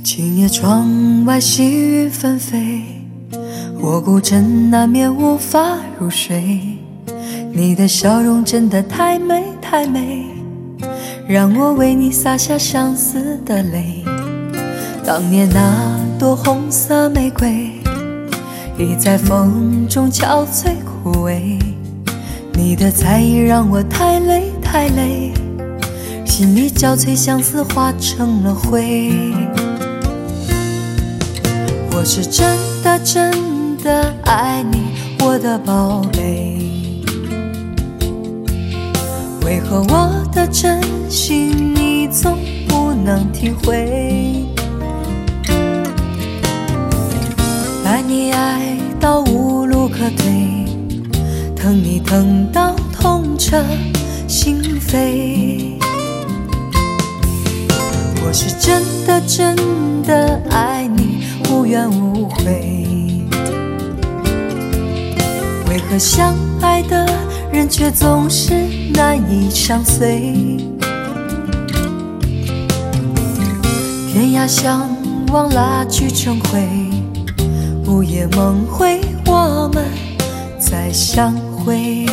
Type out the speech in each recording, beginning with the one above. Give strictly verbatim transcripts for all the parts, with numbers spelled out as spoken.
今夜窗外细雨纷飞，我孤枕难眠无法入睡。你的笑容真的太美太美，让我为你洒下相思的泪。当年那朵红色玫瑰，已在风中憔悴枯萎。你的在意让我太累太累，心里交瘁相思化成了灰。我是真的真的爱你，我的宝贝，为何我的真心你总不能体会？爱你爱到无路可退，疼你疼到痛彻心扉。我是真的真的爱你，无怨无悔，为何相爱的人却总是难以相随？天涯相望蜡炬成灰，午夜梦回我们再相会。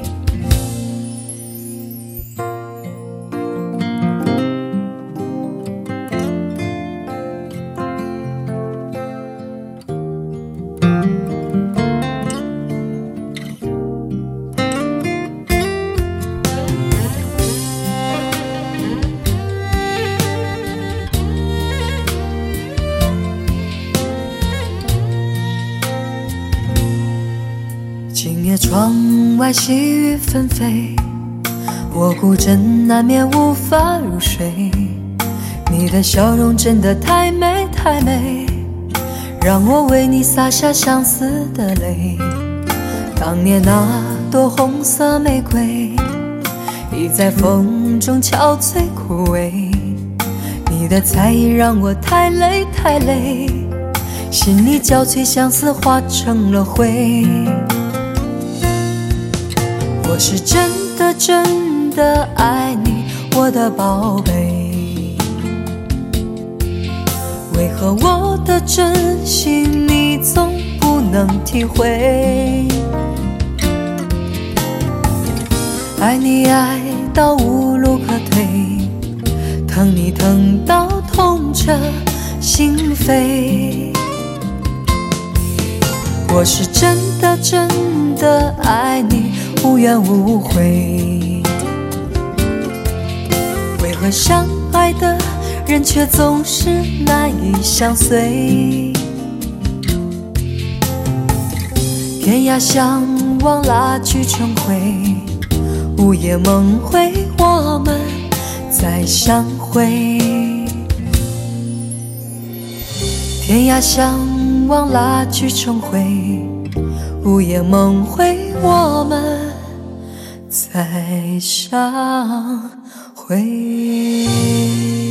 今夜窗外细雨纷飞，我孤枕难眠无法入睡。你的笑容真的太美太美，让我为你洒下相思的泪。当年那朵红色玫瑰，已在风中憔悴枯萎。你的在意让我太累太累，心里交瘁相思化成了灰。我是真的真的爱你，我的宝贝，为何我的真心你总不能体会？爱你爱到无路可退，疼你疼到痛彻心扉。我是真的真的爱你，无怨无悔，为何相爱的人却总是难以相随？天涯相望蜡炬成灰，午夜梦回我们再相会。天涯相望蜡炬成灰，午夜梦回我们再相会。